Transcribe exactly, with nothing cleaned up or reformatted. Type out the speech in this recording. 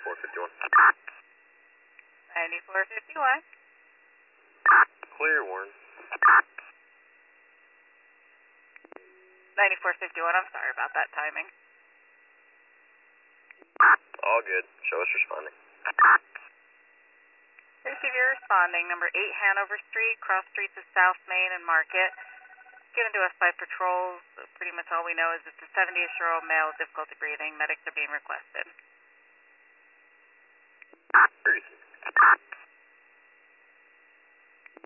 ninety-four fifty-one. ninety-four fifty-one. Clear, Warren. ninety-four fifty-one, I'm sorry about that timing. All good. Show us responding. Receive your responding, number eight Hanover Street, cross streets of South Main and Market. Given to us by patrols. So pretty much all we know is it's a seventy-ish-year-old male with difficulty breathing. Medics are being requested. Receive.